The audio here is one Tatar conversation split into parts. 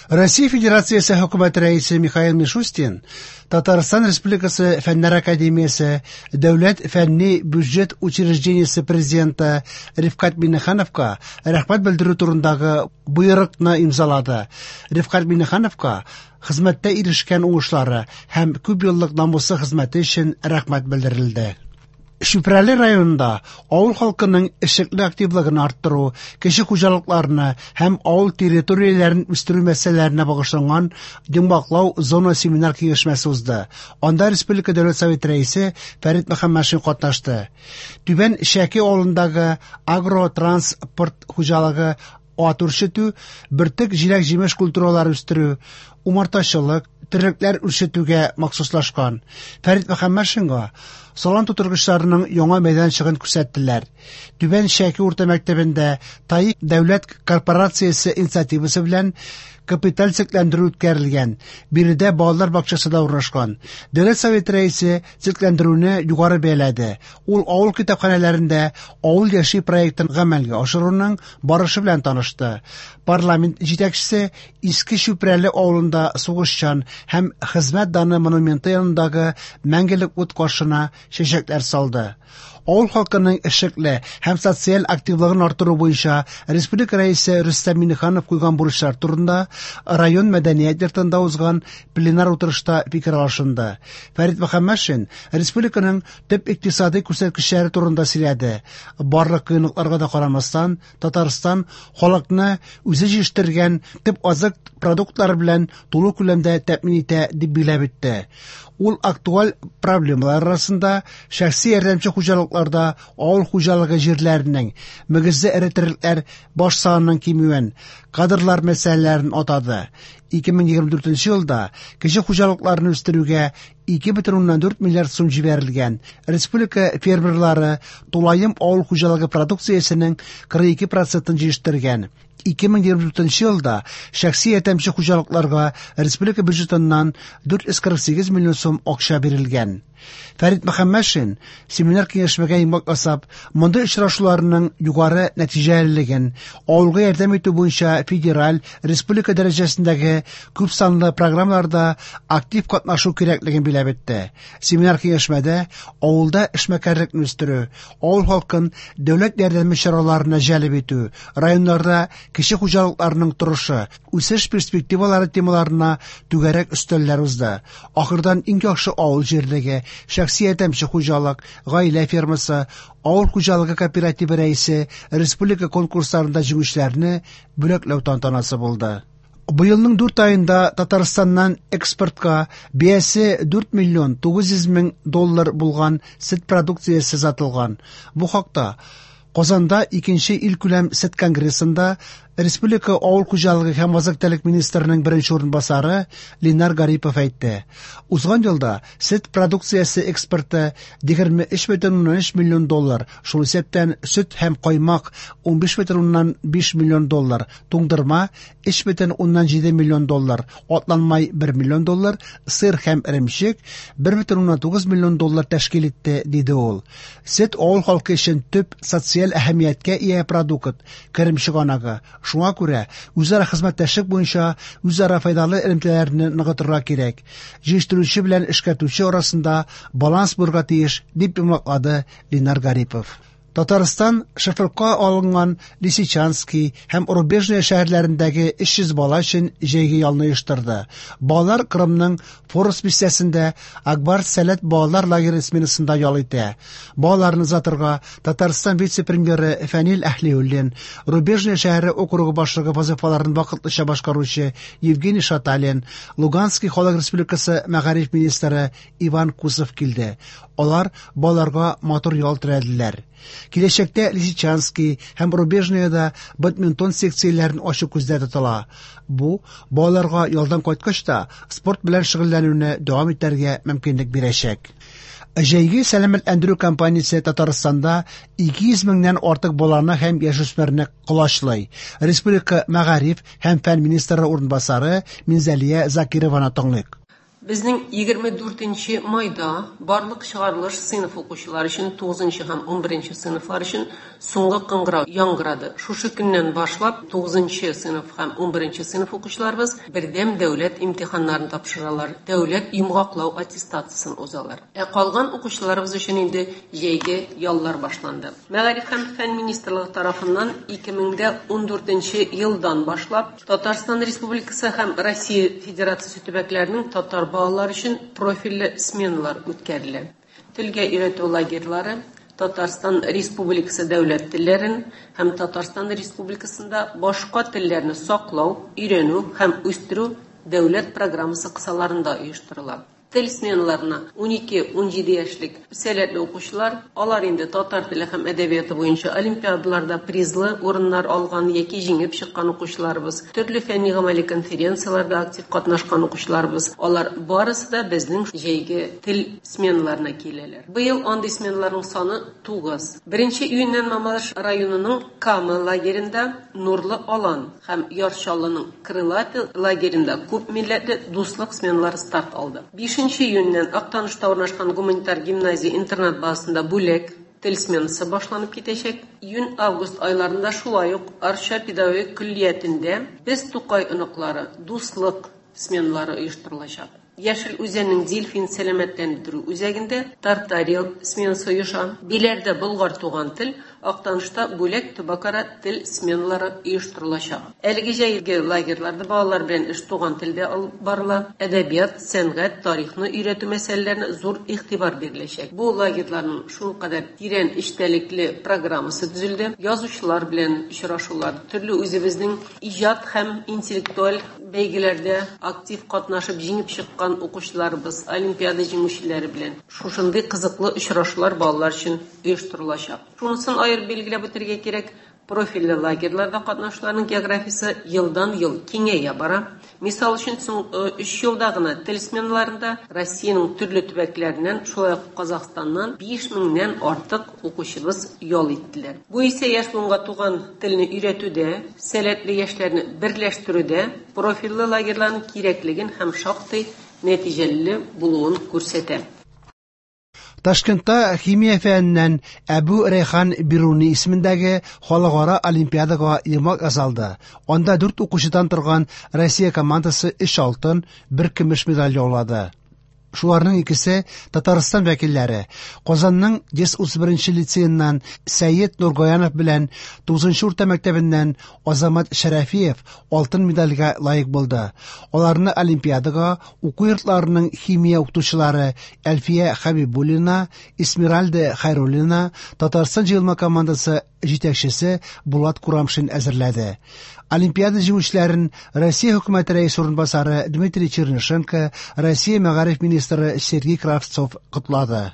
Россия Федерациясы Хөкүмәт рәисе Михаил Мишустин Татарстан Республикасы Фәннәр Академиясы Дәүләт фәнни бюджет учреждениесе президенты Рифкат Миннехановка рәхмәт белдерү турындагы буйрыкны имзалады. Рифкат Миннехановка хезмәттә ирешкән уңышлары һәм күп еллык намуслы хезмәте өчен рәхмәт белдерелде. Шүпрәле районында авыл халкының эшлекле активлыгын арттыру, кеше хуҗалыкларны һәм авыл территорияләрен үстерү мәсьәләләренә багышланган Йомгаклау зона семинар киңәшмәсе узды. Анда Республика Дәүләт Советы рәисе Фәрит Мөхәммәтшин катнашты. Түбән Шәки авылындагы агротранспорт хуҗалыгы ат үрчетү, бертик җиләк-җимеш культуралары үстерү, умартачылык, терлекләр үрчетүгә махсуслашкан. Фәрит Мөхәммәтшинга салам тутыргычларының яңа мәйданчыгын күрсәттеләр. Түбән Шәки урта мәктәбендә ТАИК дәүләт корпорациясе инициативасы белән капиталь цикләндерү үткәрелгән. Биредә балалар бакчасы да урнашкан. Дәүләт Советы рәисе цикләндерүне югары бәяләде. Ул авыл китапханәләрендә авыл яши проектын гамәлгә ашыруның барышы белән танышты. Парламент җитәкчесе Иске Шүпрәле авылында сугышчан һәм хезмәт даны монументы янындагы мәңгелек ут каршына чәчәкләр салды. Авыл халкының эшлекле һәм социаль активлыгын арттыру буенча республика рәисе Рөстәм Миңнеханов куйган бурычлар турында район мәдәният йортында узган пленар утырышта фикер алышынды. Фәрит Мөхәммәтшин республиканың төп икътисади күрсәткечләре турында сөйләде. Барлык кыенлыкларга да карамастан, Татарстан халыкны үзе җиштергән төп азык продуктлары белән тулы күләмдә тәэмин итә дип биләп үтте. Ул актуаль проблемалар арасында шәхси ярдәмче хуҗалыкларда авыл хуҗалыгы җирләренең мөгезле эретерлекләр баш санының кимүен, кадрлар мәсьәләләрен атады. 2024 елда кеше хуҗалыкларын үстерүгә 2,4 миллиард сум җибәрелгән. Республика фермерлары тулаем авыл хуҗалыгы продукциясенең 42% җиштергән. 2024 елда шәхси ярдәмче хуҗалыкларга республика бюджетыннан 448 миллион сум акча бирелгән. Фәрит Мөхәммәтшин семинар киңәшмәгә йомгак ясап, монда очрашуларның югары нәтиҗәлелеген, авылга ярдәм итү буенча федераль, республика дәрәҗәсендәге күп санлы программаларда актив катнашу кирәклеген биләп үтте. Семинар киңәшмәдә авылда эшмәкәрлекне үстерү, авыл халкын дәүләт ярдәме чараларына җәлеп итү, районнарда кеше хуҗалыкларының торышы, үсеш перспективалары темаларына түгәрәк өстәлләр узды. Ахырдан иң яхшы авыл җирлеге, шәхси ярдәмче хуҗалык, гаилә фермасы, авыл хуҗалыгы кооперативы рәисе республика конкурсларында җиңүчеләрне бүләкләү тантанасы булды. Быелның 4 айында Татарстаннан экспортка бәясе 4 миллион 900 мең доллар булган сөт продукциясе сатылган. Бу хакта Казанда 2нче ил күләм сөт конгрессында Республика авыл хуҗалыгы һәм азык-төлек министрының беренче урынбасары Ленар Гарипов әйтте. Узган елда сөт продукциясе экспорты 23,3 миллион доллар, шул исәптән сөт һәм каймак 15,5 миллион доллар, туңдырма 3,7 миллион доллар, атланмай 1 миллион доллар, сыр һәм эремчек 1,9 миллион доллар тәшкил итте, диде ул. Сөт авыл халкы өчен төп социаль әһәмияткә ия продукт, керем чыганагы. Шуңа күрә үзара хезмәттәшлек буенча үзара файдалы элемтәләрне ныгытырга кирәк. Җиштирүче белән эшкәртүче арасында баланс булырга тиеш, дип йомгаклады Ленар Гарипов. Татарстан шоферка алынган Лисичанский һәм Рубежная шәһәрләрендәге 300 бала өчен җәйге ялны оештырды. Балалар Крымның Форос бистәсендә Акбар Сәләт балалар лагере сменасында ял итә. Балаларны затырга Татарстан вице-премьеры Фәнил Әһлиуллин, Рубежная шәһәре округы башлыгы вазифаларын вакытлыча башкаручы Евгений Шаталин, Луганский Халык Республикасы мәгариф министры Иван Кусов килде. Алар балаларга матур ял терәделәр. Киләчәктә Лисичанский һәм Рубежныйда бадминтон секцияләрен ачу күздә тотыла. Бу балаларга ялдан кайткач та спорт белән шөгыльләнүне дәвам итәргә мөмкинлек бирәчәк. Җәйге сәламәтләндерү кампаниясе Татарстанда 200 меңнән артык баланы һәм яшүсмерне кулачлый. Республика мәгариф һәм фән министры урынбасары Минзәлия Закированы тыңлыйк. Bizning 24 mayda barlıq шығарылыш sınıf оқушылары үшін 9 һәм 11 sınıflar үшін соңғы қыңғырау яңгырады. Шушы күннен башлап 9 sınıf һәм 11 sınıf оқушыларыбыз бірдем дәүләт имтиханнарын тапшыралар, дәүләт йомғаклау аттестациясын узалар. Калган оқушыларыбыз үшін инде җәйге яллар башланды. Мәгариф һәм фән министрлыгы тарафыннан 2014 елдан башлап Татарстан Республикасы һәм Россия Федерациясе төбәкләренең татар балалар үшін профильле сменалар үткәрелә. Телгә өйрәтү лагерьлары Татарстан Республикасы дәүләт телләрен һәм Татарстан Республикасында башка телләрне саклау, өйрәнү һәм үстерү дәүләт программасы кысаларында оештырыла. Тел сменаларына 12-17 яшьлек сәләтле укучылар, алар инде татар теле һәм әдәбияты буенча олимпиадаларда призлы урыннар алган яки җиңеп чыккан укучыларыбыз, төрле фәнни-гамәли конференцияларда актив катнашкан укучыларыбыз, алар барысы да безнең җәйге тел сменаларына киләләр. Быел андый сменаларның саны 9. 1 июньнән Мамалыш районының Камы лагерендә Нурлы Алан һәм Ярчаллының Крылаты лагерендә күп милләтле дуслык сменалары старт алды. 5 июньнән Актанышта урнашкан гуманитар гимназия интернат базасында бүлек тел сменасы башланып китәчәк. Июнь-август айларында шулай ук Арча педагогик коллегиятендә без Тукай оныклары дуслык сменалары оештырылачак. Яшел үзәннең Дельфин сәламәтләндерү үзәгендә Тартарел сменасы оеша. Биләрдә Болгар туган тел, Актанышта бүлек төбәкара тел сменалары оештырылачак. Әлеге җәйге лагерьларда балалар белән эш туган телдә алып барыла. Әдәбият, сәнгать, тарихны өйрәтү мәсьәләләренә зур игътибар биреләчәк. Бу лагерьларның шулкадәр тирән эчтәлекле программасы төзелде. Язучылар белән очрашулар, төрле үзебезнең иҗат һәм интеллектуаль бәйгеләрдә актив катнашып җиңеп чыккан укучыларыбыз, олимпиада җиңүчеләре белән шушындый кызыклы очрашулар балалар өчен оештырылачак. Шунысын аерып билгеләп үтәргә кирәк. Профильле лагерьларда катнашучыларның географиясе елдан-ел киңәя бара. Мисал өчен, 3 елда гына тел сменаларында Россиянең төрле төбәкләреннән, шулай ук Казакъстаннан 5000нән артык укучыбыз ял иттеләр. Бу исә яшь буынга туган телне өйрәтүдә, сәләтле яшьләрне берләштерүдә профильле лагерьларның кирәклеген һәм шактый нәтиҗәле булуын күрсәтә. Ташкентта химия фәненнән Әбу Рәйхан Бируни исемендәге халыкара олимпиадага йомгак ясалды. Анда 4 укучыдан торган Россия командасы 3 алтын, 1 көмеш медаль яулады. Шуларның икесе Татарстан вәкилләре. Казанның 131 лицейннан Сәйет Нургаянов белән 9 урта мәктәбеннән Азамат Шәрәфиев алтын медальгә лаек булды. Аларны олимпиадага уку йортларының химия укытучылары Әлфия Хәбибуллина, Исмиральда Хайруллина, Татарстан җыелма командасы җитәкчесе Булат Курамшин әзерләде. Олимпиада җиңүчеләрен Россия хөкүмәте рәис урынбасары Дмитрий Чернышенко, Россия мәгариф министры Сергей Кравцов котлады.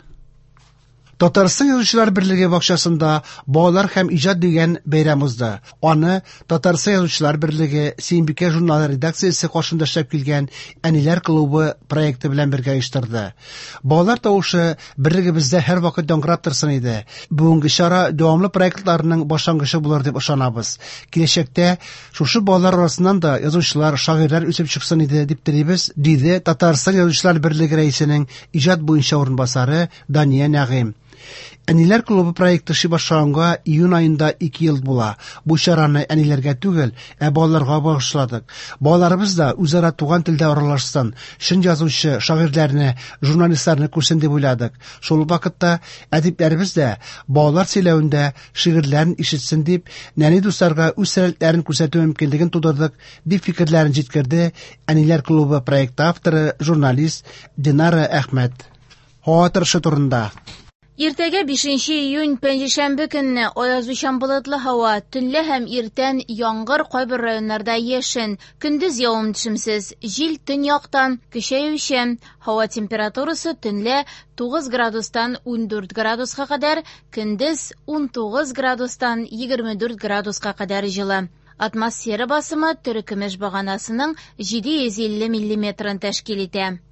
Татарстан язучылар берлеге бакчасында балалар һәм иҗат дигән бәйрәм узды. Аны Татарстан язучылар берлеге Сөембикә журналы редакциясе каршында эшләп килгән Әниләр клубы проекты белән бергә оештырды. Балалар тавышы берлегебездә һәр вакыт яңгырап торсын иде. Бүгенге чара дәвамлы проектларның башлангычы булыр дип ышанабыз. Киләчәктә шушы балалар арасыннан да язучылар, шагыйрьләр үсеп чыксын иде дип телибез, диде Татарстан язучылар берлеге рәисенең иҗат буенча урынбасары Дания Нәгыйм. Әниләр клубы проекты башлаганга июнь айында 2 ел була. Бу чараны әниләргә түгел, балаларга багышладык. Балаларыбыз да үзара туган телдә аралашсын, шын язучы, шагыйрьләрне, журналистларны күрсен дип уйладык. Шул вакытта әдипләребез дә балалар сөйләвендә шигырьләрен ишетсен дип, нәни дусларга үз сәләтләрен күрсәтү мөмкинлеген тудырдык, дип фикерләрен җиткерде Әниләр клубы проекты авторы, журналист Динара Әхмәт. Хатыршы турында. Иртәгә 5 июнь пәнҗешәмбе көнне аязучан болытлы һава, төнлә һәм иртән яңгыр, кайбер районнарда яшен, көндез явым-төшемсез, җил төньяктан көчәючән, һава температурасы төнлә 9 градустан 14 градуска кадәр, көндез 19 градустан 24 градуска кадәр җылы. Атмосфера басымы төркемеш баганасының 750 мм тәшкил итә.